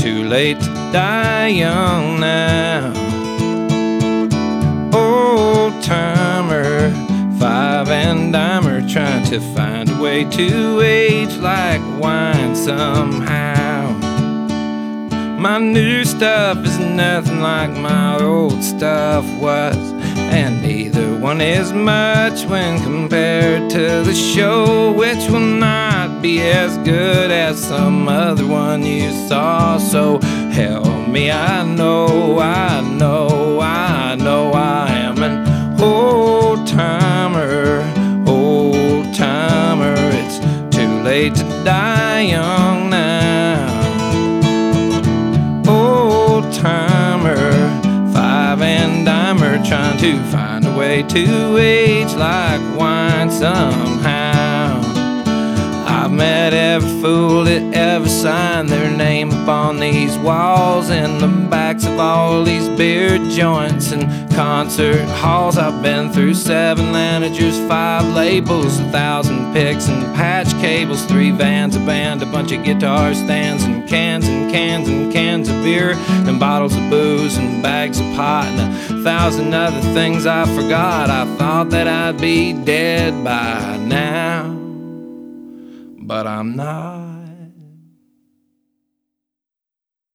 too late to die young now. Old timer, five and dimer, trying to find a way to age like wine somehow. My new stuff is nothing like my old stuff was, and neither one is much when compared to the show, which will not be as good as some other one you saw. So help me, I know I am an old timer, old timer. It's too late to die young now. Old timer, five and dimer, trying to find a way to age like wine somehow. I've met every fool that ever signed their name upon these walls, in the backs of all these beer joints and concert halls. I've been through 7 managers, 5 labels, 1,000 picks and patch cables, 3 vans, a band, a bunch of guitar stands, and cans and cans and cans of beer, and bottles of booze and bags of pot, and 1,000 other things I forgot. I thought that I'd be dead by now, but I'm not.